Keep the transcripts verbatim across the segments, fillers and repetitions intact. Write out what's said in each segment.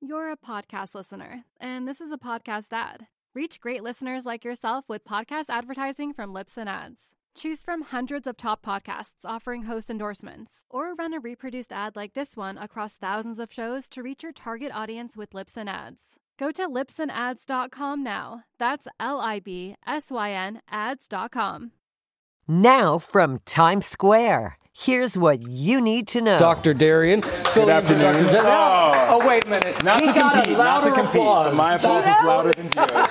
You're a podcast listener, and this is a podcast ad. Reach great listeners like yourself with podcast advertising from Libsyn Ads. Choose from hundreds of top podcasts offering host endorsements, or run a reproduced ad like this one across thousands of shows to reach your target audience with Libsyn Ads. Go to libsyn ads dot com now. That's L I B S Y N ads dot com. Now from Times Square, here's what you need to know. Doctor Darian. Good afternoon. Oh. oh, wait a minute. Not he to got compete, a louder not to compete. applause. My applause is louder than yours.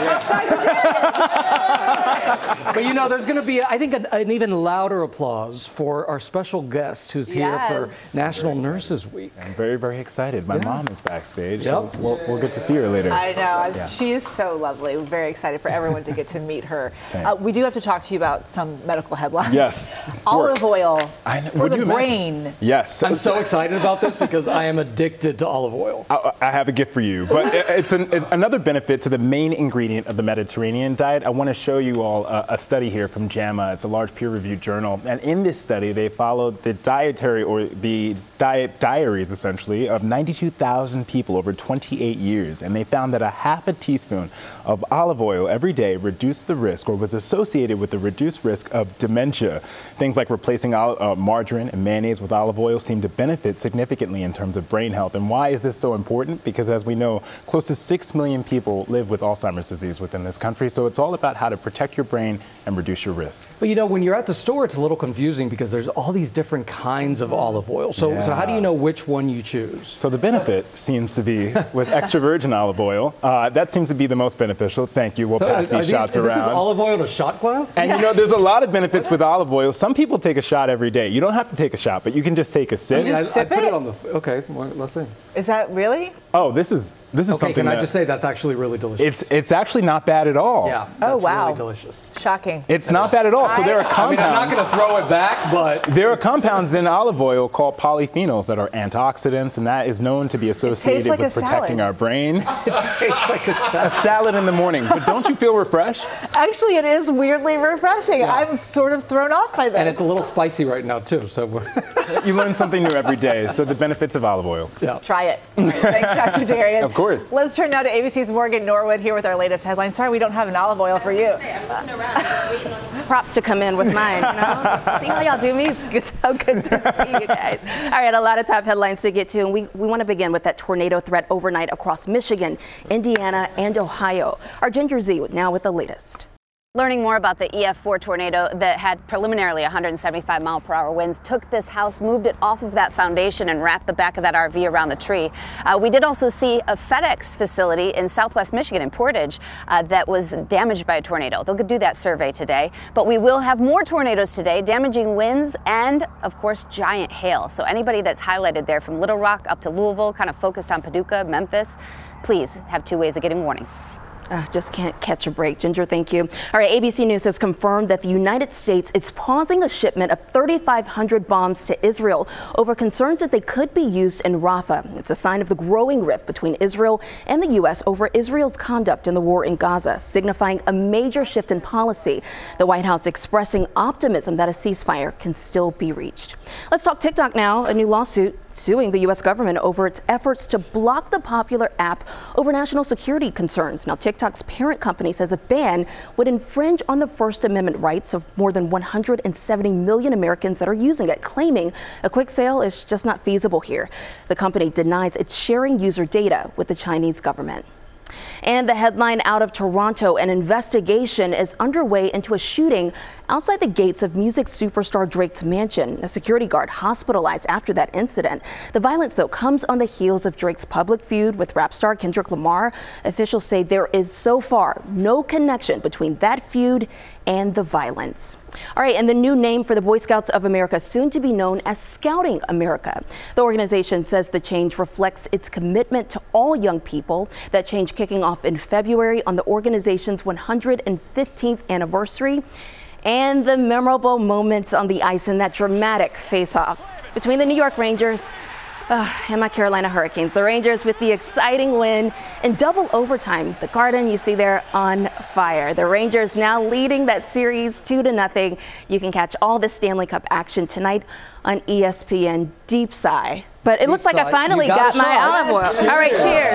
But you know, there's going to be, I think, an, an even louder applause for our special guest who's here Yes. for National Nurses Week. I'm very, very excited. My Yeah. mom is backstage, Yep. so we'll, we'll get to see her later. I know. I'm, Yeah. She is so lovely. We're very excited for everyone to get to meet her. Same. Uh, we do have to talk to you about some medical headlines. Yes. Olive Work. oil I know. for Would the you brain. imagine? Yes. I'm so excited about this because I am addicted to olive oil. I, I have a gift for you, but it- it's an, it- another benefit to the main ingredient of the Mediterranean diet. I want to show you all a, a study here from JAMA. It's a large peer-reviewed journal, and in this study, they followed the dietary or the diet diaries, essentially, of ninety-two thousand people over twenty-eight years, and they found that a half a teaspoon of olive oil every day reduced the risk, or was associated with the reduced risk of dementia. Things like replacing ol- uh, margarine and mayonnaise with olive oil seem to benefit significantly in terms of brain health. And why is this so important? Because as we know, close to six million people live with Alzheimer's disease within this country. So it's all about how to protect your brain and reduce your risk. But you know, when you're at the store, it's a little confusing because there's all these different kinds of olive oil. So, so how do you know which one you choose? So the benefit seems to be with extra virgin olive oil. Uh, that seems to be the most beneficial. Thank you. We'll So pass are these these- shots This around. is olive oil in a shot glass? And you know, there's a lot of benefits with olive oil. Some people take a shot every day. You don't have to take a shot, but you can just take a sip. I, mean, I, I sip put it? it? on the. Okay, well, let's see. Is that really? Oh, this is this is Okay, something can I that- just say that's actually really delicious? it's it's actually not bad at all. yeah. Oh, That's wow. really delicious. Shocking. It's not bad at all. So there are I mean, I'm not compounds. going to throw it back, but There are compounds in olive oil called polyphenols that are antioxidants, and that is known to be associated like with a protecting salad. our brain. it tastes like a A salad. salad in the morning, but don't you feel refreshed? Actually, it is weirdly refreshing. I'm sort of thrown off by this. And it's a little spicy right now, too. So, we're- You learn something new every day. So the benefits of olive oil. yeah. Try it. All right, thanks, Doctor Darian. Of course. Let's turn now to A B C's Morgan Norwood here with our latest headline. Sorry, we don't have an olive oil for you. I'm looking around, just waiting on props to come in with mine. You know? See how y'all do me? It's so good to see you guys. All right, a lot of top headlines to get to, and we, we want to begin with that tornado threat overnight across Michigan, Indiana, and Ohio. Our Ginger Z now with the latest. Learning more about the E F four tornado that had preliminarily one hundred seventy-five mile per hour winds took this house, moved it off of that foundation, and wrapped the back of that R V around the tree. Uh, we did also see a FedEx facility in southwest Michigan in Portage uh, that was damaged by a tornado. They'll do that survey today, but we will have more tornadoes today, damaging winds and, of course, giant hail. So anybody that's highlighted there from Little Rock up to Louisville, kind of focused on Paducah, Memphis, please have two ways of getting warnings. Uh, just can't catch a break. Ginger, thank you. All right, A B C News has confirmed that the United States is pausing a shipment of thirty-five hundred bombs to Israel over concerns that they could be used in Rafah. It's a sign of the growing rift between Israel and the U S over Israel's conduct in the war in Gaza, signifying a major shift in policy. The White House expressing optimism that a ceasefire can still be reached. Let's talk TikTok now. A new lawsuit suing the U S government over its efforts to block the popular app over national security concerns. Now, TikTok's parent company says a ban would infringe on the First Amendment rights of more than one hundred seventy million Americans that are using it, claiming a quick sale is just not feasible here. The company denies it's sharing user data with the Chinese government. And the headline out of Toronto, an investigation is underway into a shooting outside the gates of music superstar Drake's mansion. A security guard hospitalized after that incident. The violence, though, comes on the heels of Drake's public feud with rap star Kendrick Lamar. Officials say there is so far no connection between that feud and the violence. All right, and the new name for the Boy Scouts of America, soon to be known as Scouting America. The organization says the change reflects its commitment to all young people. That change kicking off in February on the organization's one hundred fifteenth anniversary, and the memorable moments on the ice in that dramatic face-off between the New York Rangers Uh, and my Carolina Hurricanes. The Rangers with the exciting win in double overtime. The Garden, you see there, on fire. The Rangers now leading that series two to nothing. You can catch all the Stanley Cup action tonight on E S P N. Deep sigh. But it Deep looks like I sigh. finally You got got a my shot. olive oil. All right, cheers.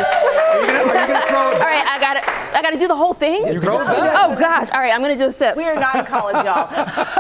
I got to do the whole thing? You throw it back. Oh, gosh. All right, I'm going to do a sip. We are not in college, y'all.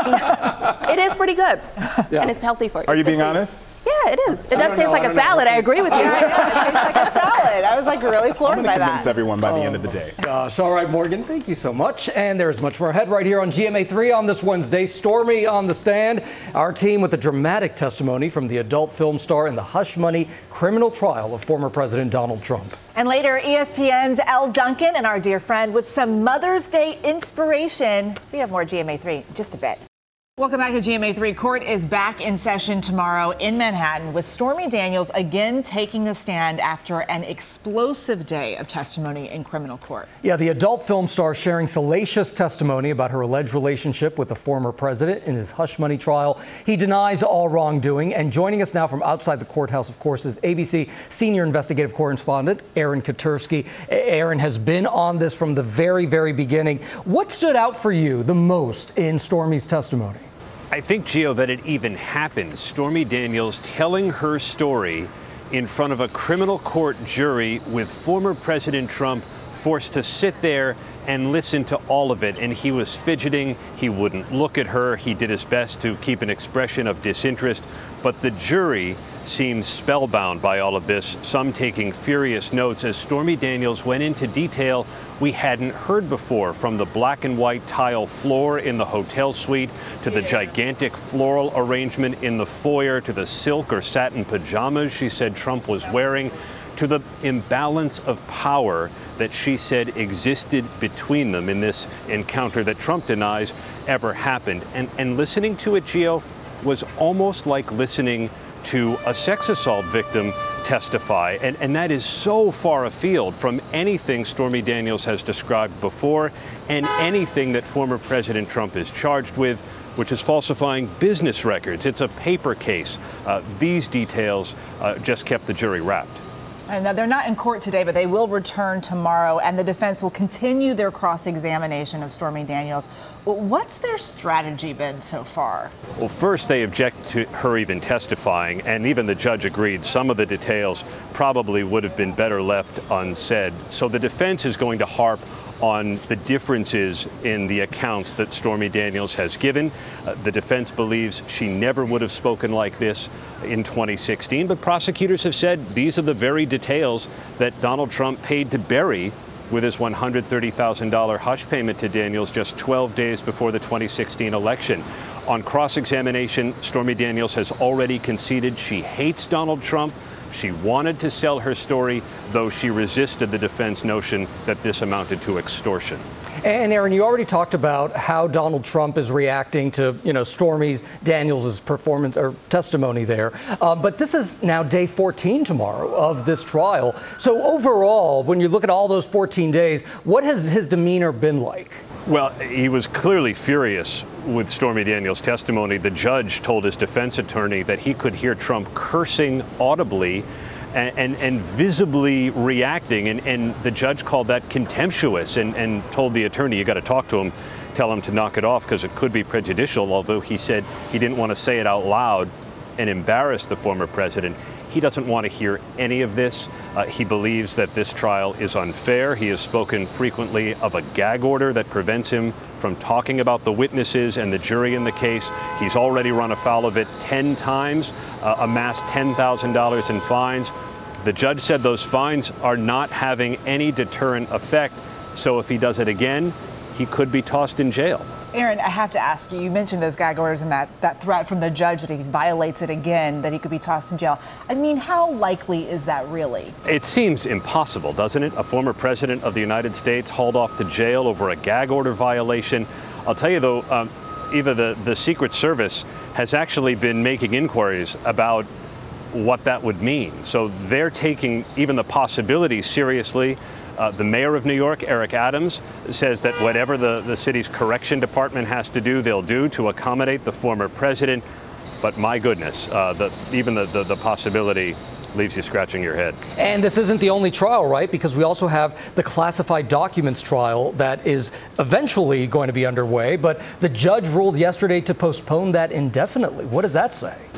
It is pretty good. Yeah. And it's healthy for you. Are you being honest? Yeah, it is. It does taste know, like I a don't know. salad. I agree with you. Yeah, I know, it tastes like a salad. I was like really I'm floored going by to convince that. everyone by the end of the day. Gosh, all right, Morgan, thank you so much. And there's much more ahead right here on G M A three on this Wednesday. Stormy on the stand. Our team with a dramatic testimony from the adult film star in the hush money criminal trial of former President Donald Trump. And later, E S P N's Elle Duncan and our dear friend with some Mother's Day inspiration. We have more G M A three in just a bit. Welcome back to G M A three. Court is back in session tomorrow in Manhattan with Stormy Daniels again taking the stand after an explosive day of testimony in criminal court. Yeah, the adult film star sharing salacious testimony about her alleged relationship with the former president in his hush money trial. He denies all wrongdoing. And joining us now from outside the courthouse, of course, is A B C senior investigative correspondent Aaron Katersky. Aaron has been on this from the very, very beginning. What stood out for you the most in Stormy's testimony? I think, Gio, that it even happened. Stormy Daniels telling her story in front of a criminal court jury with former President Trump forced to sit there and listen to all of it. And he was fidgeting. He wouldn't look at her. He did his best to keep an expression of disinterest. But the jury seemed spellbound by all of this, some taking furious notes as Stormy Daniels went into detail we hadn't heard before, from the black and white tile floor in the hotel suite to the gigantic floral arrangement in the foyer to the silk or satin pajamas she said Trump was wearing, to the imbalance of power that she said existed between them in this encounter that Trump denies ever happened. And, and listening to it, Gio, was almost like listening to a sex assault victim testify. And, and that is so far afield from anything Stormy Daniels has described before and anything that former President Trump is charged with, which is falsifying business records. It's a paper case. Uh, these details uh, just kept the jury wrapped. And now they're not in court today, but they will return tomorrow, and the defense will continue their cross-examination of Stormy Daniels. What's their strategy been so far? Well, first, they object to her even testifying, and even the judge agreed some of the details probably would have been better left unsaid. So the defense is going to harp on the differences in the accounts that Stormy Daniels has given. Uh, the defense believes she never would have spoken like this in twenty sixteen, but prosecutors have said these are the very details that Donald Trump paid to bury with his one hundred thirty thousand dollars hush payment to Daniels just twelve days before the twenty sixteen election. On cross-examination, Stormy Daniels has already conceded she hates Donald Trump. She wanted to sell her story, though she resisted the defense notion that this amounted to extortion. And Aaron, you already talked about how Donald Trump is reacting to, you know, Stormy Daniels' performance or testimony there. Uh, but this is now day fourteen tomorrow of this trial. So overall, when you look at all those fourteen days, what has his demeanor been like? Well, he was clearly furious with Stormy Daniels' testimony. The judge told his defense attorney that he could hear Trump cursing audibly and, and, and visibly reacting. And, and the judge called that contemptuous and, and told the attorney, you got to talk to him, tell him to knock it off because it could be prejudicial, although he said he didn't want to say it out loud and embarrass the former president. He doesn't want to hear any of this. Uh, he believes that this trial is unfair. He has spoken frequently of a gag order that prevents him from talking about the witnesses and the jury in the case. He's already run afoul of it ten times, uh, amassed ten thousand dollars in fines. The judge said those fines are not having any deterrent effect. So if he does it again, he could be tossed in jail. Aaron, I have to ask you, you mentioned those gag orders and that, that threat from the judge that he violates it again, that he could be tossed in jail. I mean, how likely is that really? It seems impossible, doesn't it? A former president of the United States hauled off to jail over a gag order violation. I'll tell you, though, um, Eva, the, the Secret Service has actually been making inquiries about what that would mean. So they're taking even the possibility seriously. Uh, the mayor of New York, Eric Adams, says that whatever the, the city's correction department has to do, they'll do to accommodate the former president. But my goodness, uh, the, even the, the, the possibility leaves you scratching your head. And this isn't the only trial, right? Because we also have the classified documents trial that is eventually going to be underway. But the judge ruled yesterday to postpone that indefinitely. What does that say?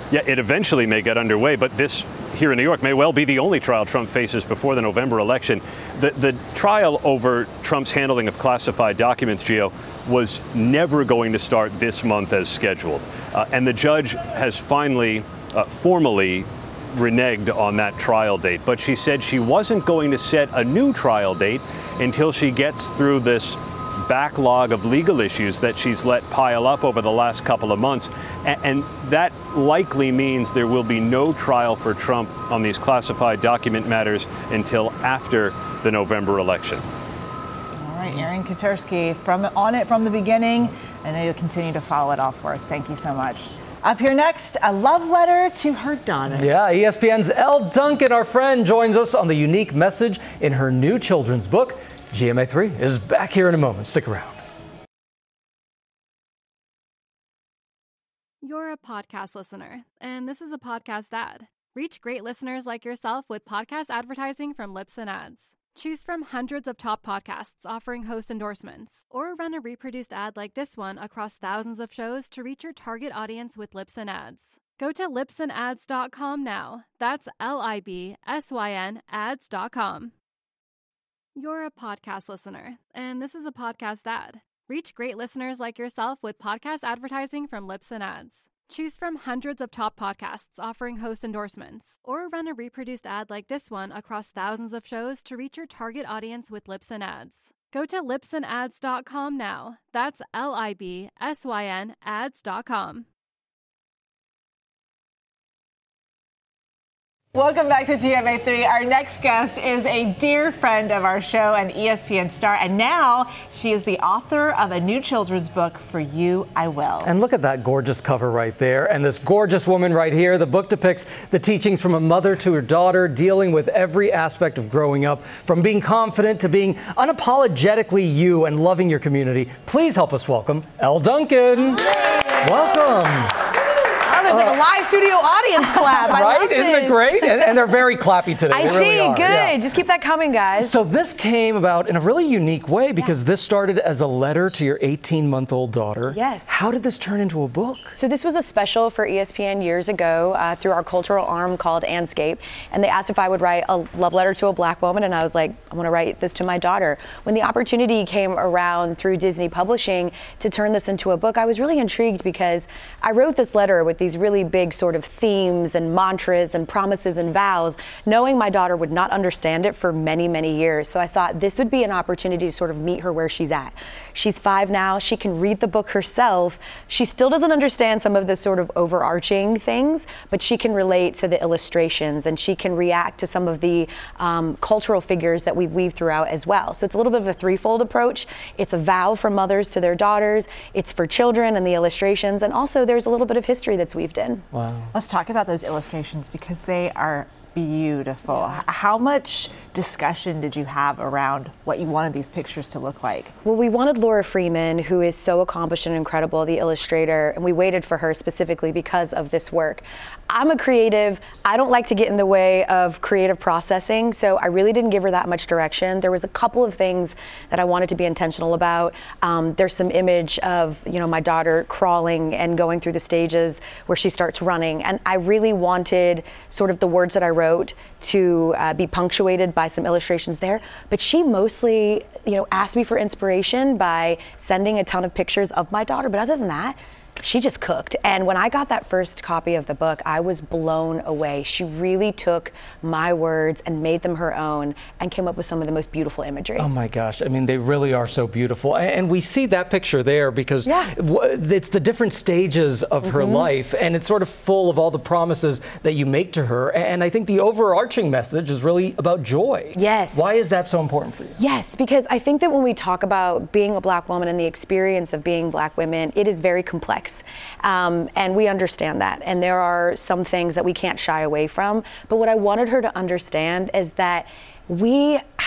Yeah, it eventually may get underway, but this here in New York may well be the only trial Trump faces before the November election. The, the trial over Trump's handling of classified documents, Gio, was never going to start this month as scheduled. Uh, and the judge has finally uh, formally reneged on that trial date. But she said she wasn't going to set a new trial date until she gets through this backlog of legal issues that she's let pile up over the last couple of months. And, and that likely means there will be no trial for Trump on these classified document matters until after the November election. All right, Aaron Katersky, from on it from the beginning. I know you'll continue to follow it all for us. Thank you so much. Up here next, a love letter to her daughter. Yeah, E S P N's Elle Duncan, our friend, joins us on the unique message in her new children's book. G M A three is back here in a moment. Stick around. You're a podcast listener, and this is a podcast ad. Reach great listeners like yourself with podcast advertising from Libsyn Ads. Choose from hundreds of top podcasts offering host endorsements, or run a reproduced ad like this one across thousands of shows to reach your target audience with Libsyn Ads. Go to libsyn ads dot com now. That's L I B S Y N ads dot com. You're a podcast listener, and this is a podcast ad. Reach great listeners like yourself with podcast advertising from Libsyn Ads. Choose from hundreds of top podcasts offering host endorsements, or run a reproduced ad like this one across thousands of shows to reach your target audience with Libsyn Ads. Go to libsyn ads dot com now. That's L I B S Y N ads dot com. Welcome back to G M A three. Our next guest is a dear friend of our show, an E S P N star, and now she is the author of a new children's book, For You, I Will. And look at that gorgeous cover right there, and this gorgeous woman right here. The book depicts the teachings from a mother to her daughter, dealing with every aspect of growing up, from being confident to being unapologetically you and loving your community. Please help us welcome Elle Duncan. Welcome. There's like a live studio audience clap. I right? love Isn't this. it great? And, and they're very clappy today. I they see. Really are. Good. Yeah. Just keep that coming, guys. So this came about in a really unique way because yeah. this started as a letter to your eighteen-month-old daughter. Yes. How did this turn into a book? So this was a special for E S P N years ago uh, through our cultural arm called Anscape. And they asked if I would write a love letter to a black woman. And I was like, I want to write this to my daughter. When the opportunity came around through Disney Publishing to turn this into a book, I was really intrigued because I wrote this letter with these really big sort of themes and mantras and promises and vows, knowing my daughter would not understand it for many, many years. So I thought this would be an opportunity to sort of meet her where she's at. She's five now. She can read the book herself. She still doesn't understand some of the sort of overarching things, but she can relate to the illustrations and she can react to some of the um, cultural figures that we weave throughout as well. So it's a little bit of a threefold approach. It's a vow from mothers to their daughters. It's for children and the illustrations. And also there's a little bit of history that's weaved in. Wow. Let's talk about those illustrations because they are beautiful. Yeah. How much discussion did you have around what you wanted these pictures to look like? Well, we wanted Laura Freeman, who is so accomplished and incredible, the illustrator, and we waited for her specifically because of this work. I'm a creative. I don't like to get in the way of creative processing, so I really didn't give her that much direction. There was a couple of things that I wanted to be intentional about. Um, there's some image of, you know, my daughter crawling and going through the stages where she starts running, and I really wanted sort of the words that I wrote to uh, be punctuated by some illustrations there. But she mostly, you know, asked me for inspiration by sending a ton of pictures of my daughter. But other than that, she just cooked. And when I got that first copy of the book, I was blown away. She really took my words and made them her own and came up with some of the most beautiful imagery. Oh my gosh. I mean, they really are so beautiful. And we see that picture there because yeah. it's the different stages of mm-hmm. her life, and it's sort of full of all the promises that you make to her. And I think the overarching message is really about joy. Yes. Why is that so important for you? Yes, because I think that when we talk about being a black woman and the experience of being black women, it is very complex. Um, and we understand that. And there are some things that we can't shy away from. But what I wanted her to understand is that we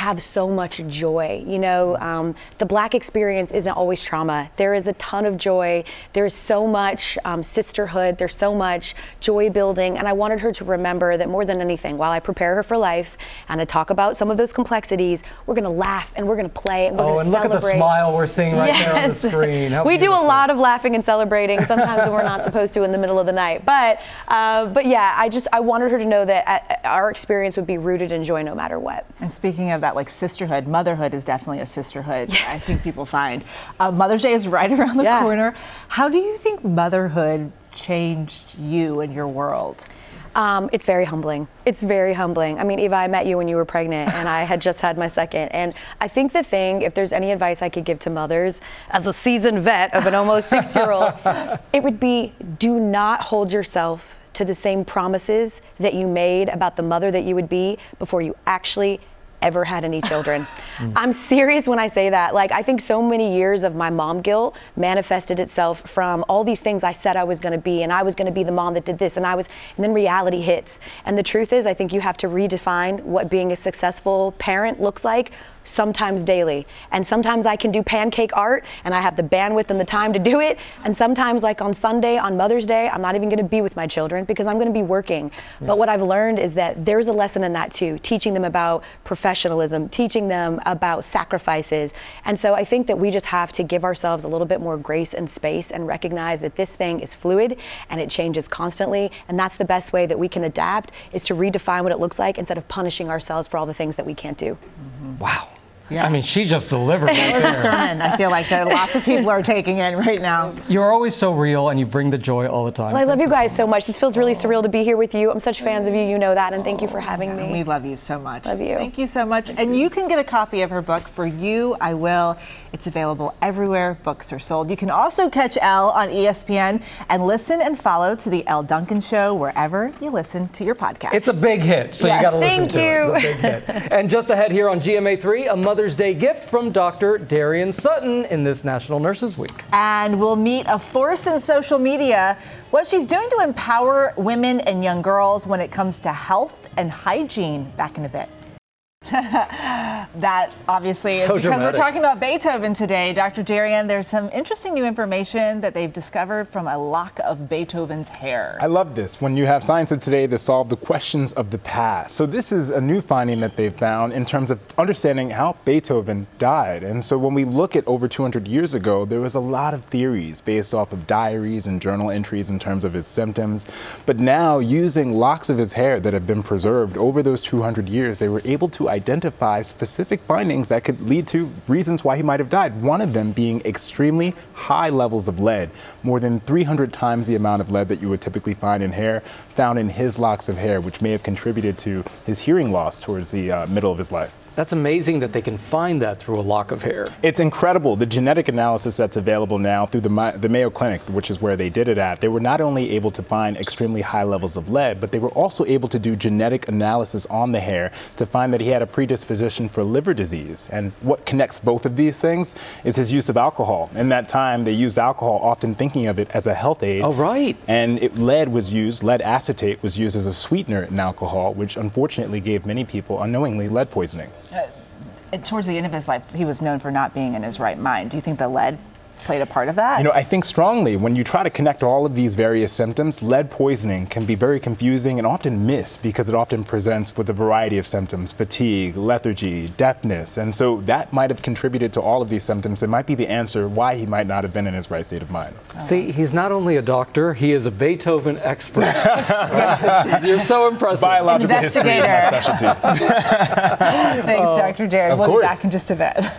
have so much joy. You know, um, the Black experience isn't always trauma. There is a ton of joy. There's so much um, sisterhood. There's so much joy building. And I wanted her to remember that more than anything, while I prepare her for life and I talk about some of those complexities, we're going to laugh and we're going to play and we're oh, going to celebrate. Oh, and look at the smile we're seeing right yes. there on the screen. How we beautiful. do a lot of laughing and celebrating, sometimes when we're not supposed to in the middle of the night. But, uh, but yeah, I just, I wanted her to know that our experience would be rooted in joy no matter what. And speaking of that, like sisterhood, motherhood is definitely a sisterhood. Yes. I think people find. Uh, Mother's Day is right around the yeah. corner. How do you think motherhood changed you and your world? Um, it's very humbling. It's very humbling. I mean, Eva, I met you when you were pregnant and I had just had my second. And I think the thing, if there's any advice I could give to mothers as a seasoned vet of an almost six-year-old, it would be do not hold yourself to the same promises that you made about the mother that you would be before you actually ever had any children. mm. I'm serious when I say that. Like, I think so many years of my mom guilt manifested itself from all these things I said I was going to be, and I was going to be the mom that did this, and I was, and then reality hits. And the truth is, I think you have to redefine what being a successful parent looks like, sometimes daily. And sometimes I can do pancake art and I have the bandwidth and the time to do it. And sometimes, like on Sunday, on Mother's Day, I'm not even going to be with my children because I'm going to be working. Yeah. But what I've learned is that there's a lesson in that too, teaching them about professionalism, teaching them about sacrifices. And so I think that we just have to give ourselves a little bit more grace and space and recognize that this thing is fluid and it changes constantly. And that's the best way that we can adapt, is to redefine what it looks like instead of punishing ourselves for all the things that we can't do. Mm-hmm. Wow. Yeah. I mean, she just delivered. That was a sermon. I feel like that lots of people are taking in right now. You're always so real, and you bring the joy all the time. Well, I love you guys so much. This feels really surreal to be here with you. I'm such fans of you. You know that, and thank you for having me. We love you so much. Love you. Thank you so much. And you can get a copy of her book, For You, I Will. It's available everywhere books are sold. You can also catch Elle on E S P N and listen and follow to the Elle Duncan Show wherever you listen to your podcast. It's a big hit, so yes. you got to listen Thank to you. it. It's a big hit. And just ahead here on G M A three, a Mother's Day gift from Doctor Darian Sutton in this National Nurses Week. And we'll meet a force in social media, what she's doing to empower women and young girls when it comes to health and hygiene. Back in a bit. That obviously is so because dramatic. We're talking about Beethoven today. Doctor Darian, there's some interesting new information that they've discovered from a lock of Beethoven's hair. I love this, when you have science of today to solve the questions of the past. So this is a new finding that they've found in terms of understanding how Beethoven died. And so when we look at over two hundred years ago, there was a lot of theories based off of diaries and journal entries in terms of his symptoms. But now, using locks of his hair that have been preserved over those two hundred years, they were able to identify specific findings that could lead to reasons why he might have died. One of them being extremely high levels of lead, more than three hundred times the amount of lead that you would typically find in hair, found in his locks of hair, which may have contributed to his hearing loss towards the uh, middle of his life. That's amazing that they can find that through a lock of hair. It's incredible. The genetic analysis that's available now through the, the Mayo Clinic, which is where they did it at, they were not only able to find extremely high levels of lead, but they were also able to do genetic analysis on the hair to find that he had a predisposition for liver disease. And what connects both of these things is his use of alcohol. In that time, they used alcohol, often thinking of it as a health aid. Oh, right. And it, lead was used, lead acetate was used as a sweetener in alcohol, which unfortunately gave many people unknowingly lead poisoning. Uh, towards the end of his life, he was known for not being in his right mind. Do you think the lead played a part of that? You know, I think strongly when you try to connect all of these various symptoms, lead poisoning can be very confusing and often missed because it often presents with a variety of symptoms: fatigue, lethargy, deafness. And so that might have contributed to all of these symptoms. It might be the answer why he might not have been in his right state of mind. See, he's not only a doctor, he is a Beethoven expert. You're so impressive. Biological history is my specialty. Thanks, uh, Doctor Darian. We'll course. be back in just a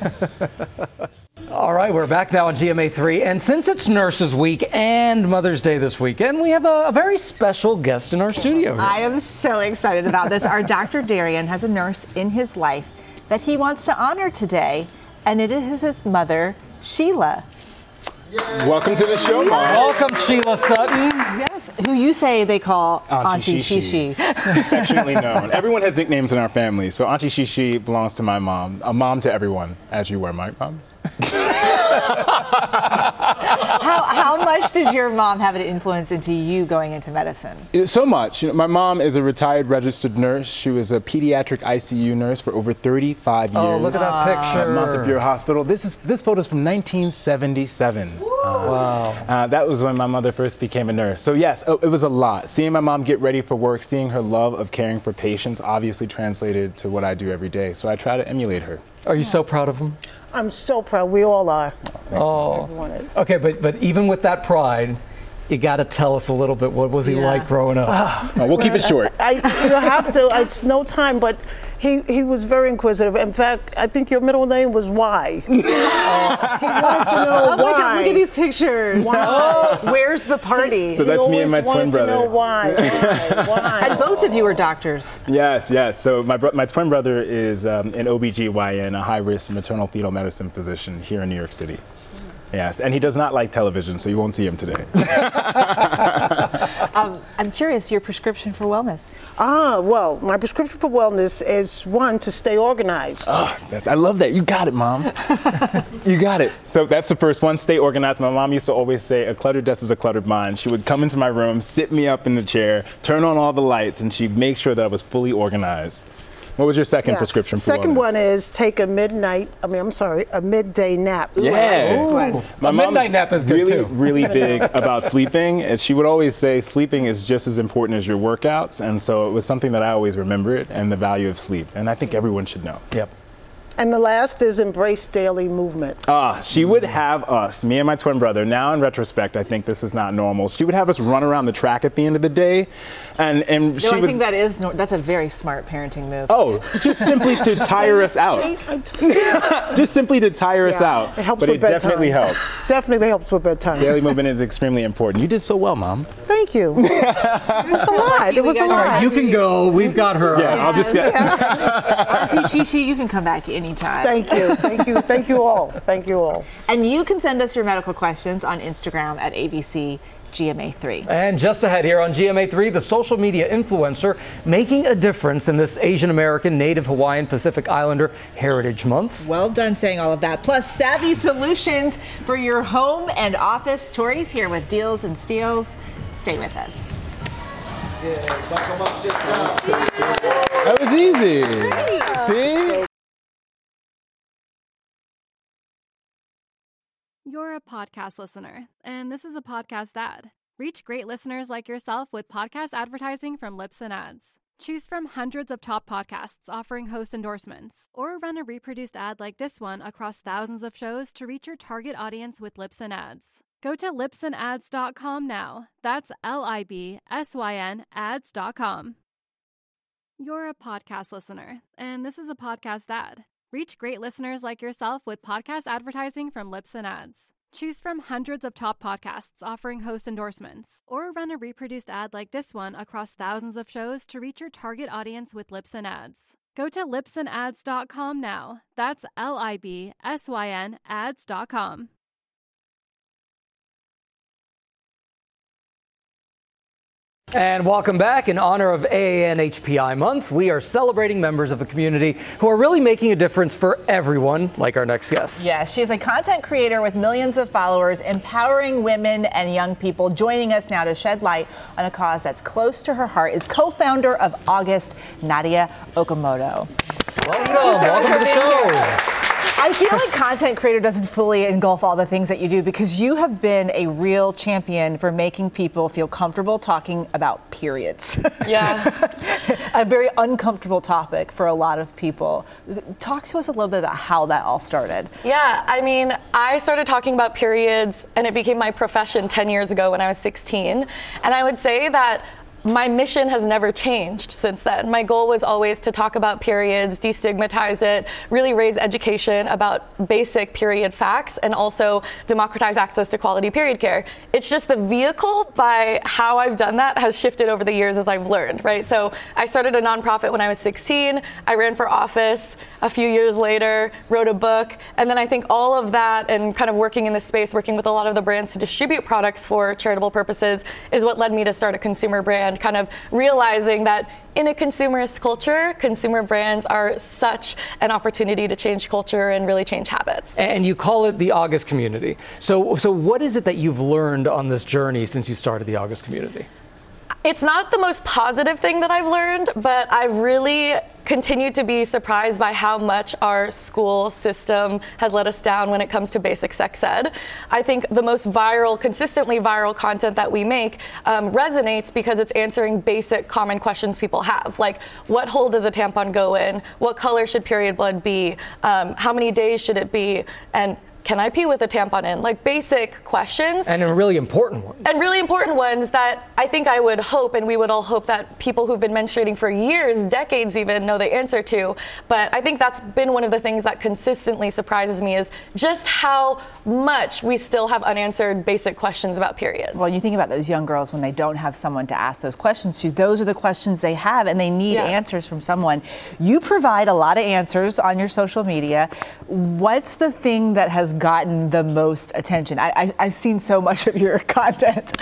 bit. All right, we're back now on G M A three, and since it's Nurses Week and Mother's Day this weekend, we have a, a very special guest in our studio here. I am so excited about this. Our Doctor Darian has a nurse in his life that he wants to honor today, and it is his mother, Sheila. Welcome to the show, Mom. Welcome, Sheila Sutton. Yes, who you say they call Auntie, Auntie Shishi. Shishi. Affectionately known. Everyone has nicknames in our family, so Auntie Shishi belongs to my mom. A mom to everyone, as you were, my mom. how, how much did your mom have an influence into you going into medicine? So much. You know, my mom is a retired registered nurse. She was a pediatric I C U nurse for over thirty-five years. Oh, look at that picture. At Montefiore Hospital. This is this photo is from nineteen seventy-seven. Uh, wow. Uh, that was when my mother first became a nurse. So yes, it was a lot. Seeing my mom get ready for work, seeing her love of caring for patients obviously translated to what I do every day. So I try to emulate her. Are you so proud of him? I'm so proud. We all are. Oh. Everyone is. Okay, but but even with that pride, you got to tell us a little bit. What was he Yeah. like growing up? Uh, Oh, we'll keep it short. I, I, you have to. It's no time, but he, he was very inquisitive. In fact, I think your middle name was Y. Uh, he wanted to know Oh my why. God, look at these pictures. Why? Where's the party? So He that's me and always my twin wanted to brother. know why, why, why. And both of you are doctors. Yes, yes. So my, bro- my twin brother is um, an O B G Y N, a high-risk maternal fetal medicine physician here in New York City. Yes, and he does not like television, so you won't see him today. Um, I'm curious, your prescription for wellness. Ah, well, my prescription for wellness is one, to stay organized. Oh, that's, I love that. You got it, Mom. You got it. So that's the first one, stay organized. My mom used to always say, a cluttered desk is a cluttered mind. She would come into my room, sit me up in the chair, turn on all the lights, and she'd make sure that I was fully organized. What was your second Yeah. prescription for Second wellness? one is take a midnight, I mean, I'm sorry, a midday nap. Yeah. this one. My A mom's midnight nap is good, really, too. really big about sleeping. And she would always say sleeping is just as important as your workouts. And so it was something that I always remembered, and the value of sleep. And I think everyone should know. Yep. And the last is embrace daily movement. Ah, she would have us, me and my twin brother, now in retrospect, I think this is not normal. She would have us run around the track at the end of the day. And, and she No, I would. think that is, no, that's a very smart parenting move. Oh, just simply to tire us out. Just simply to tire us Yeah, out. it helps but with it bedtime. definitely helps. Definitely helps with bedtime. Daily movement is extremely important. You did so well, Mom. Thank you. It was a lot. It was a got All lot. right, you can go. We've got her. Yeah, I'll just get. Auntie Shishi, you can come back anytime. Thank you. Thank you. Thank you all. Thank you all. And you can send us your medical questions on Instagram at A B C G M A three. And just ahead here on G M A three, the social media influencer making a difference in this Asian American, Native Hawaiian, Pacific Islander Heritage Month. Well done saying all of that. Plus, savvy solutions for your home and office. Tori's here with deals and steals. Stay with us. That was easy. See? You're a podcast listener, and this is a podcast ad. Reach great listeners like yourself with podcast advertising from Libsyn Ads. Choose from hundreds of top podcasts offering host endorsements, or run a reproduced ad like this one across thousands of shows to reach your target audience with Libsyn Ads. Go to libsyn ads dot com now. That's L I B S Y N ads dot com. You're a podcast listener, and this is a podcast ad. Reach great listeners like yourself with podcast advertising from Libsyn Ads. Choose from hundreds of top podcasts offering host endorsements, or run a reproduced ad like this one across thousands of shows to reach your target audience with Libsyn Ads. Go to libsyn ads dot com now. That's L I B S Y N ads dot com. And welcome back. In honor of A A N H P I month, we are celebrating members of the community who are really making a difference for everyone, like our next guest. Yeah, she's a content creator with millions of followers, empowering women and young people. Joining us now to shed light on a cause that's close to her heart is co-founder of August, Nadia Okamoto. Welcome. Welcome to the show. I feel like content creator doesn't fully engulf all the things that you do, because you have been a real champion for making people feel comfortable talking about periods. Yeah. A very uncomfortable topic for a lot of people. Talk to us a little bit about how that all started. Yeah, I mean, I started talking about periods and it became my profession ten years ago when I was sixteen. And I would say that my mission has never changed since then. My goal was always to talk about periods, destigmatize it, really raise education about basic period facts, and also democratize access to quality period care. It's just the vehicle by how I've done that has shifted over the years as I've learned, right? So I started a nonprofit when I was sixteen. I ran for office a few years later, wrote a book, and then I think all of that and kind of working in this space, working with a lot of the brands to distribute products for charitable purposes, is what led me to start a consumer brand and kind of realizing that in a consumerist culture, consumer brands are such an opportunity to change culture and really change habits. And you call it the August community. So, so what is it that you've learned on this journey since you started the August community? It's not the most positive thing that I've learned, but I've really continued to be surprised by how much our school system has let us down when it comes to basic sex ed. I think the most viral, consistently viral content that we make um, resonates because it's answering basic common questions people have, like what hole does a tampon go in? What color should period blood be? Um, how many days should it be? And can I pee with a tampon in? Like basic questions. And really important ones. And really important ones that I think I would hope, and we would all hope, that people who've been menstruating for years, decades even, know the answer to. But I think that's been one of the things that consistently surprises me, is just how much we still have unanswered basic questions about periods. Well, you think about those young girls when they don't have someone to ask those questions to. Those are the questions they have, and they need Yeah. answers from someone. You provide a lot of answers on your social media. What's the thing that has gotten the most attention? I, I, I've seen so much of your content.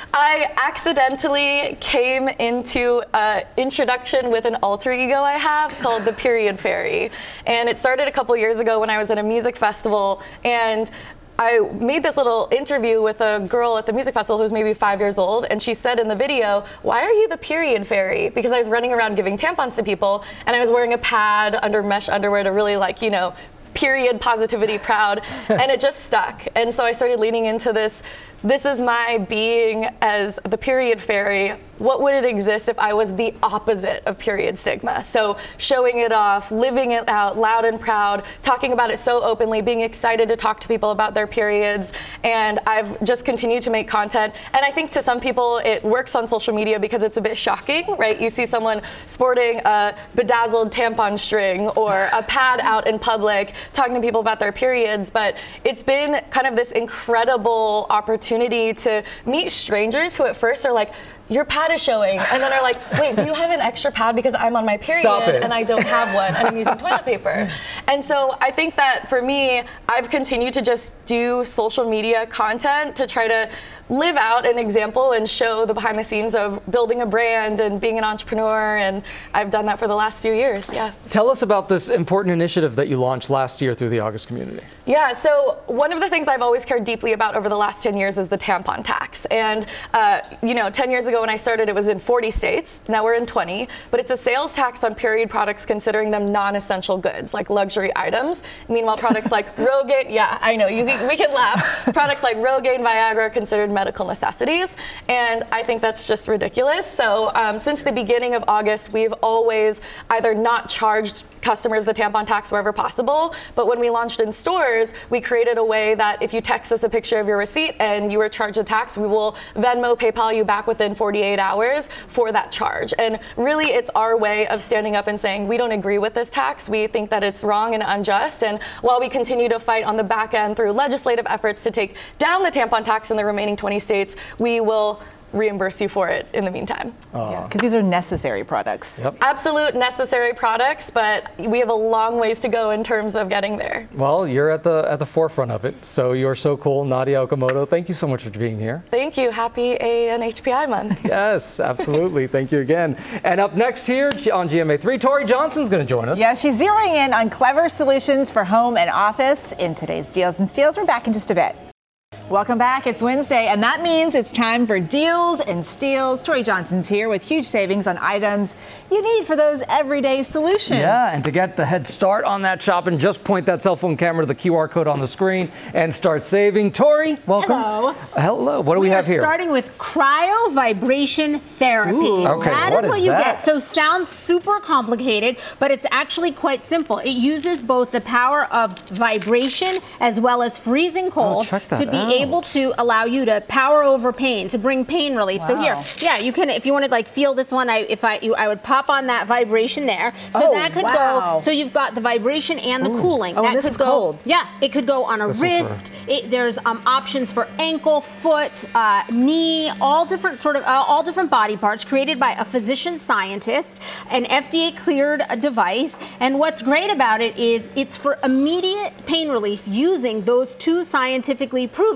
I accidentally came into an introduction with an alter ego I have called the Period Fairy. And it started a couple years ago when I was at a music festival, and I made this little interview with a girl at the music festival who's maybe five years old, and she said in the video, "Why are you the period fairy?" Because I was running around giving tampons to people, and I was wearing a pad under mesh underwear to really, like, you know, period positivity proud, and it just stuck. And so I started leaning into this, this is my being as the period fairy. What would it exist if I was the opposite of period stigma? So showing it off, living it out loud and proud, talking about it so openly, being excited to talk to people about their periods. And I've just continued to make content. And I think to some people it works on social media because it's a bit shocking, right? You see someone sporting a bedazzled tampon string or a pad out in public, talking to people about their periods. But it's been kind of this incredible opportunity to meet strangers who at first are like, your pad is showing, and then are like, wait, do you have an extra pad because I'm on my period and I don't have one and I'm using toilet paper? And so I think that for me, I've continued to just do social media content to try to live out an example and show the behind the scenes of building a brand and being an entrepreneur, and I've done that for the last few years. Yeah. Tell us about this important initiative that you launched last year through the August community. Yeah, so one of the things I've always cared deeply about over the last ten years is the tampon tax. And, uh, you know, ten years ago when I started, it was in forty states. Now we're in twenty. But it's a sales tax on period products, considering them non-essential goods, like luxury items. Meanwhile, products like Rogaine, yeah, I know, you, we can laugh. Products like Rogaine, Viagra are considered medical necessities. And I think that's just ridiculous. So um, since the beginning of August, we've always either not charged customers the tampon tax wherever possible, but when we launched in stores, we created a way that if you text us a picture of your receipt and you were charged a tax, we will Venmo, PayPal you back within forty-eight hours for that charge. And really, it's our way of standing up and saying, we don't agree with this tax. We think that it's wrong and unjust. And while we continue to fight on the back end through legislative efforts to take down the tampon tax in the remaining twenty states, we will reimburse you for it in the meantime. Uh, yeah, because these are necessary products. Yep. Absolute necessary products, but we have a long ways to go in terms of getting there. Well, you're at the at the forefront of it, so you're so cool. Nadia Okamoto, thank you so much for being here. Thank you. Happy A N H P I month. Yes, absolutely. Thank you again. And up next here on G M A three, Tori Johnson's going to join us. Yeah, she's zeroing in on clever solutions for home and office in today's Deals and Steals. We're back in just a bit. Welcome back. It's Wednesday, and that means it's time for Deals and Steals. Tori Johnson's here with huge savings on items you need for those everyday solutions. Yeah, and to get the head start on that shopping, just point that cell phone camera to the Q R code on the screen and start saving. Tori, welcome. Hello. Hello. What do we, we have are here? Starting with cryo vibration therapy. Ooh, okay, that what is what is you that? get. So sounds super complicated, but it's actually quite simple. It uses both the power of vibration as well as freezing cold Oh, check that to be out. able to allow you to power over pain, to bring pain relief. So here, Wow. yeah, you can, if you want to like feel this one, I if I you, I would pop on that vibration there. So Oh, that could wow. go. So you've got the vibration and the cooling. Oh, that this could is go. cold. Yeah, it could go on a This one's for- wrist. It, there's um, options for ankle, foot, uh, knee, all different sort of uh, all different body parts created by a physician scientist, an F D A cleared uh, device. And what's great about it is it's for immediate pain relief using those two scientifically proven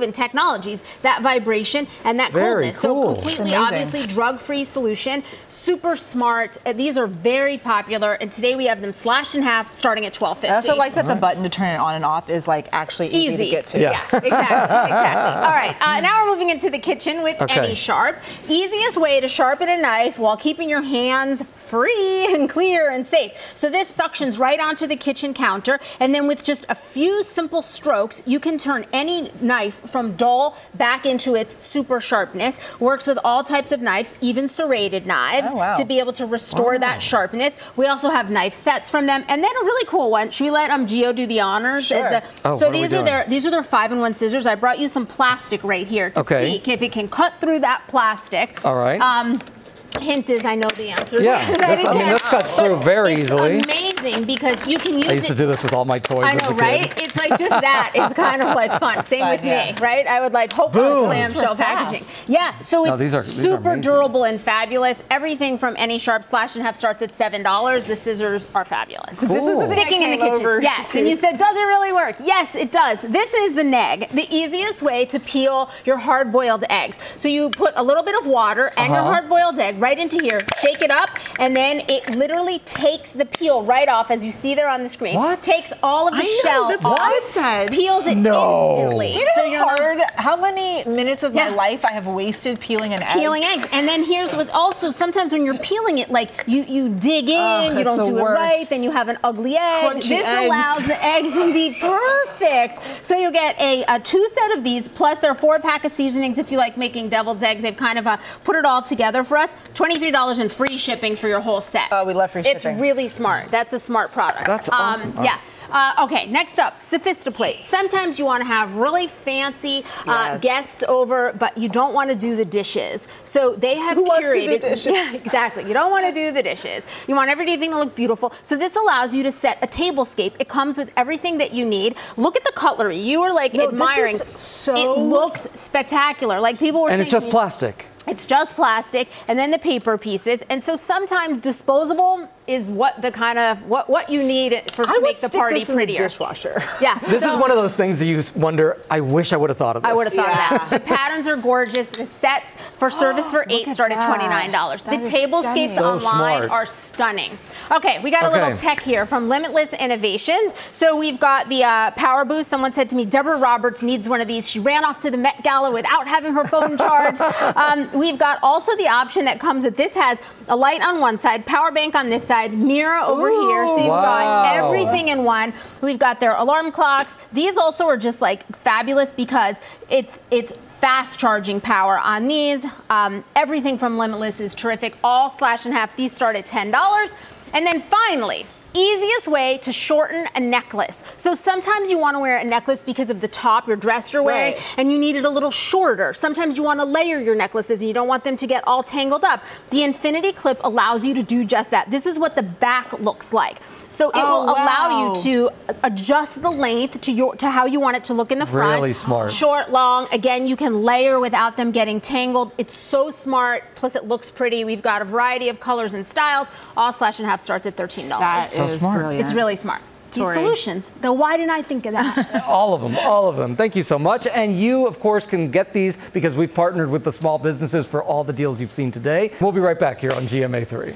Vulcan Technologies, that vibration and that Very coldness. cool. So completely, Amazing. obviously, drug-free solution, super smart. Uh, These are very popular, and today we have them slashed in half, starting at twelve fifty. I also like that the button to turn it on and off is like actually easy, Easy. to get to. Yeah, exactly, exactly. All right, uh, now we're moving into the kitchen with Okay. Any Sharp. Easiest way to sharpen a knife while keeping your hands free and clear and safe. So this suctions right onto the kitchen counter, and then with just a few simple strokes, you can turn any knife from dull back into its super sharpness. Works with all types of knives, even serrated knives, Oh, wow. to be able to restore Oh. that sharpness. We also have knife sets from them, and then a really cool one. Should we let um, Gio do the honors? Sure. As the, Oh, so what are we these are doing? their these are their five in one scissors. I brought you some plastic right here to Okay. see if it can cut through that plastic. All right. Um, hint is I know the answer. Yeah, That this- it I mean, can. this cuts through But very it's easily. amazing because you can use I used it. to do this with all my toys I as know, a kid. right? It's like just that is kind of like fun. Same Fun, with yeah. me, right? I would like hope for Boom. clamshell These were packaging. fast. Yeah, so No, it's these are- these are super amazing. durable and fabulous. Everything from Any Sharp slash and half starts at seven dollars. The scissors are fabulous. This is the thing I Sticking in the came kitchen. over Yes, to. and you said, does it really work? Yes, it does. This is the Neg, the easiest way to peel your hard-boiled eggs. So you put a little bit of water and your Uh-huh. hard-boiled egg right into here, shake it up, and then it literally takes the peel right off, as you see there on the screen. What? Takes all of the I know, shell that's off, what I said. peels it No. instantly. Do you know so how you're not hard, how many minutes of my Yeah. life I have wasted peeling an egg? peeling eggs. And then here's what also sometimes when you're peeling it, like you, you dig in, Ugh, you it's don't the do worst. it right, then you have an ugly egg. Crunchy this eggs. allows the eggs to be perfect. So you get a, a two set of these, plus there are four pack of seasonings if you like making deviled eggs. They've kind of uh, put it all together for us. twenty-three dollars in free shipping for your whole set. Oh, we love free It's shipping. really smart. That's a smart product. That's Um, awesome. Yeah. Uh, okay, next up, Sophistiplate. Sometimes you want to have really fancy uh, Yes. guests over, but you don't want to do the dishes. So they have Who wants to do curated. dishes? Yeah, exactly. You don't want to do the dishes. You want everything to look beautiful. So this allows you to set a tablescape. It comes with everything that you need. Look at the cutlery. You were like No, this admiring. is so- It looks spectacular. Like people were And saying it's to just me, plastic. it's just plastic, and then the paper pieces. And so sometimes disposable is what the kind of what what you need for to I would make the stick party this in the prettier. dishwasher. Yeah. This so- is one of those things that you wonder, I wish I would have thought of this. I would have thought Yeah. of that. The patterns are gorgeous. The sets for service for eight at start at that. twenty-nine dollars. The That is tablescapes stunning. So online smart. are stunning. Okay, we got a Okay. little tech here from Limitless Innovations. So we've got the uh, Power Boost. Someone said to me, Deborah Roberts needs one of these. She ran off to the Met Gala without having her phone charged. Um, we've got also the option that comes with this has a light on one side, power bank on this side, mirror over Ooh. here. So you've got Wow. everything in one. We've got their alarm clocks. These also are just like fabulous because it's it's fast charging power on these. Um, everything from Limitless is terrific. All slash and half. These start at ten dollars. And then finally, easiest way to shorten a necklace. So sometimes you want to wear a necklace because of the top, your dress you're wearing, Right. and you need it a little shorter. Sometimes you want to layer your necklaces and you don't want them to get all tangled up. The Infinity Clip allows you to do just that. This is what the back looks like. So it Oh, will allow wow. you to adjust the length to your to how you want it to look in the front. Really smart. Short, long. Again, you can layer without them getting tangled. It's so smart. Plus, it looks pretty. We've got a variety of colors and styles. All slash and half starts at thirteen dollars. That So is smart. brilliant. It's really smart. These Tori. solutions. Though, why didn't I think of that? All of them, all of them. Thank you so much. And you, of course, can get these because we've partnered with the small businesses for all the deals you've seen today. We'll be right back here on G M A three.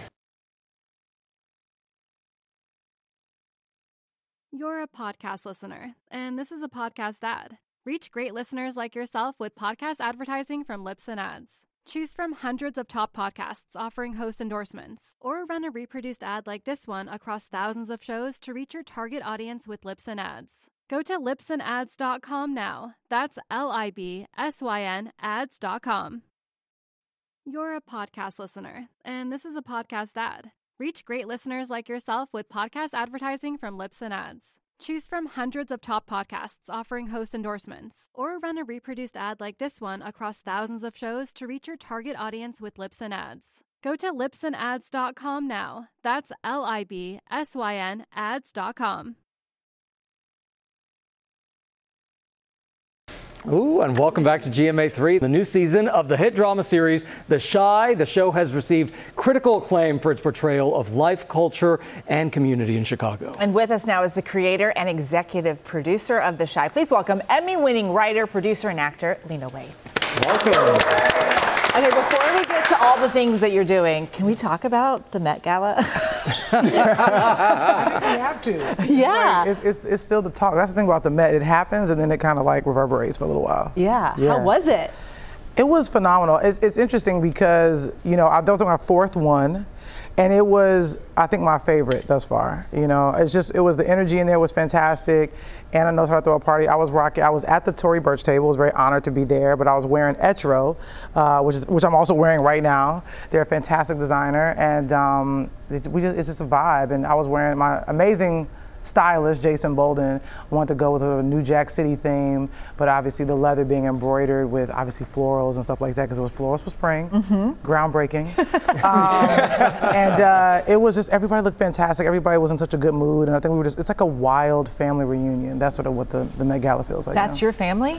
You're a podcast listener, and this is a podcast ad. Reach great listeners like yourself with podcast advertising from Libsyn Ads. Choose from hundreds of top podcasts offering host endorsements, or run a reproduced ad like this one across thousands of shows to reach your target audience with Libsyn Ads. Go to libsyn ads dot com now. That's L I B S Y N ads dot com. You're a podcast listener, and this is a podcast ad. Reach great listeners like yourself with podcast advertising from Libsyn Ads. Choose from hundreds of top podcasts offering host endorsements, or run a reproduced ad like this one across thousands of shows to reach your target audience with Libsyn Ads. Go to libsyn ads dot com now. That's L I B S Y N ads dot com. Ooh, and welcome back to G M A three, the new season of the hit drama series, The Chi. The show has received critical acclaim for its portrayal of life, culture, and community in Chicago. And with us now is the creator and executive producer of The Chi. Please welcome Emmy-winning writer, producer, and actor, Lena Waithe. Welcome. Okay, before we get to all the things that you're doing, can we talk about the Met Gala? I think we have to. Yeah. Like, it's, it's, it's still the talk. That's the thing about the Met. It happens and then it kind of like reverberates for a little while. Yeah. Yeah. How was it? It was phenomenal. It's, it's interesting because, you know, I, that was my fourth one. And it was, I think, my favorite thus far. You know, it's just, it was, the energy in there was fantastic. Anna knows how to throw a party. I was rocking, I was at the Tory Burch table. I was very honored to be there, but I was wearing Etro, uh, which is, which I'm also wearing right now. They're a fantastic designer, and um, it, we just, it's just a vibe. And I was wearing my amazing stylist, Jason Bolden, wanted to go with a New Jack City theme, but obviously the leather being embroidered with obviously florals and stuff like that, because it was florals for spring, mm-hmm. groundbreaking. um, and uh, it was just, everybody looked fantastic. Everybody was in such a good mood, and I think we were just, it's like a wild family reunion. That's sort of what the, the Met Gala feels like. That's you know? your family?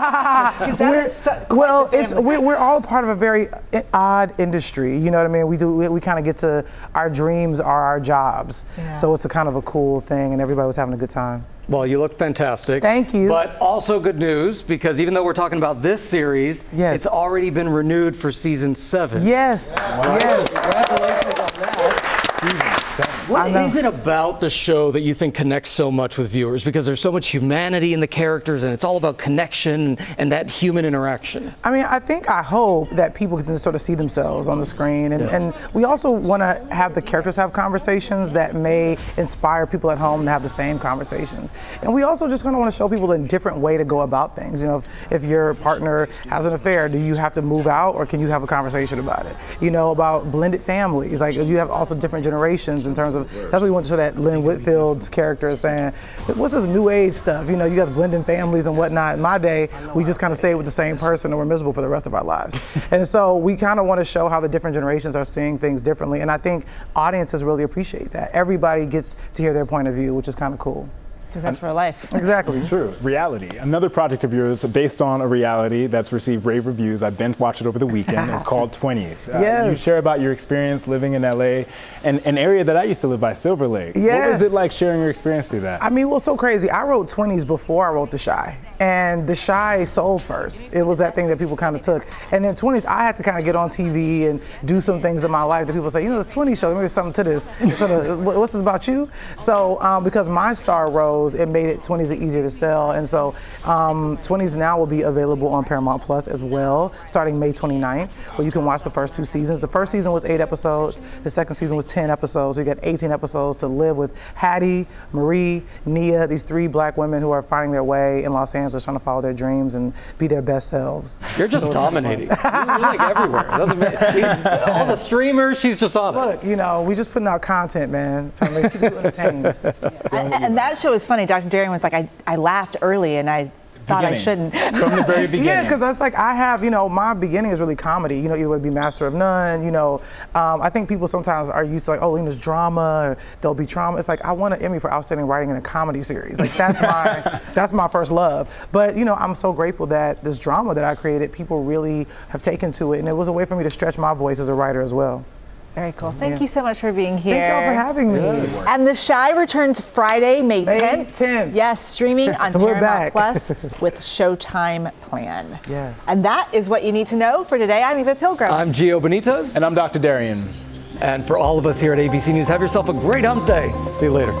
that we're, is so, well, it's we're, we're all part of a very odd industry. You know what I mean? We do, we, we kind of get to, our dreams are our jobs. Yeah. So it's a kind of a cool thing, and everybody was having a good time. Well, you look fantastic. Thank you. But also good news, because even though we're talking about this series, yes. it's already been renewed for season seven. Yes. Wow. Yes. Congratulations on that. Season seven. What is it about the show that you think connects so much with viewers? Because there's so much humanity in the characters, and it's all about connection and that human interaction. I mean, I think, I hope that people can sort of see themselves on the screen. And, yes. and we also want to have the characters have conversations that may inspire people at home to have the same conversations. And we also just kind of want to show people a different way to go about things. You know, if, if your partner has an affair, do you have to move out, or can you have a conversation about it? You know, about blended families. Like, you have also different generations in terms of, that's what we want to show, that Lynn Whitfield's character is saying, what's this new age stuff? You know, you guys blending families and whatnot. In my day, we just kind of stayed with the same person and we're miserable for the rest of our lives. And so we kind of want to show how the different generations are seeing things differently. And I think audiences really appreciate that. Everybody gets to hear their point of view, which is kind of cool. Because that's real life. Exactly. It's true. Reality. Another project of yours based on a reality that's received rave reviews. I've binge watched it over the weekend. It's called twenties. Uh, yes. You share about your experience living in L A, and an area that I used to live by, Silver Lake. Yeah. What was it like sharing your experience through that? I mean, well, so crazy. I wrote twenties before I wrote The Chi. And The Chi sold first. It was that thing that people kind of took. And then twenties, I had to kind of get on T V and do some things in my life that people say, you know, this twenties show, maybe there's something to this. Sort of, what's this about you? So um, because my star rose, it made it twenties easier to sell. And so um, twenties now will be available on Paramount Plus as well, starting May twenty-ninth, where you can watch the first two seasons. The first season was eight episodes. The second season was ten episodes. So you got eighteen episodes to live with Hattie, Marie, Nia, these three black women who are finding their way in Los Angeles, trying to follow their dreams and be their best selves. You're just so dominating. You're, you're like everywhere. It doesn't matter. All the streamers, she's just on it. Look, you know, we just putting out content, man, trying to make people entertained. and, and that show is funny. Doctor Darian was like, I, I laughed early and I thought beginning. I shouldn't. From the very beginning. Yeah, because that's like, I have, you know, my beginning is really comedy. You know, either would be Master of None, you know. Um, I think people sometimes are used to like, oh, Lena's drama, or there'll be trauma. It's like, I won an Emmy for outstanding writing in a comedy series. Like, that's my that's my first love. But, you know, I'm so grateful that this drama that I created, people really have taken to it. And it was a way for me to stretch my voice as a writer as well. Very cool. Thank yeah. you so much for being here. Thank y'all for having me. Yes. And The Chi returns Friday, May tenth. May tenth. Yes, streaming on We're Paramount back. Plus with Showtime Plan. Yeah. And that is what you need to know for today. I'm Eva Pilgrim. I'm Gio Benitez. And I'm Doctor Darian. And for all of us here at A B C News, have yourself a great hump day. See you later.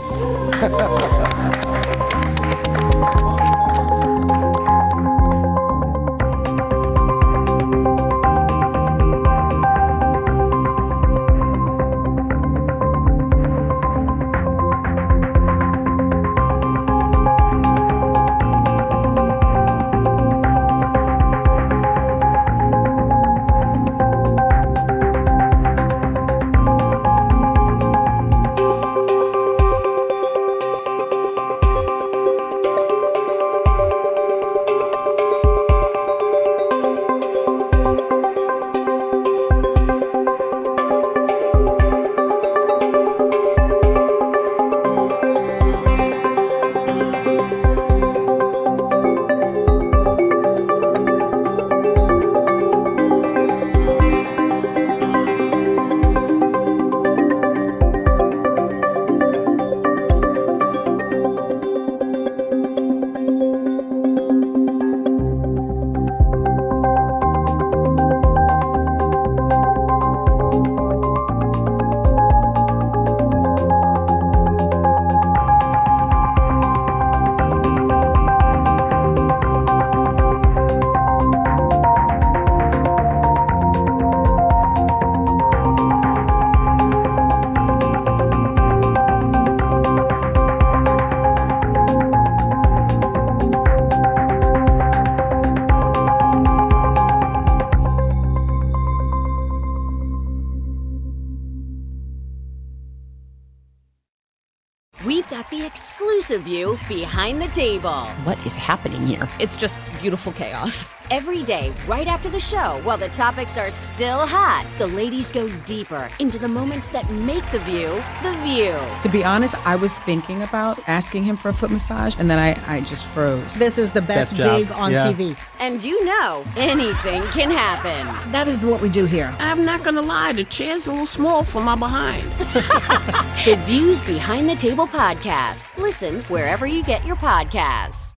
exclusive view behind the table. What is happening here? It's just beautiful chaos. Every day, right after the show, while the topics are still hot, the ladies go deeper into the moments that make The View, The View. To be honest, I was thinking about asking him for a foot massage, and then I, I just froze. This is the best, best gig on yeah. T V. And you know, anything can happen. That is what we do here. I'm not going to lie, the chair's a little small for my behind. The Views Behind the Table podcast. Listen wherever you get your podcasts.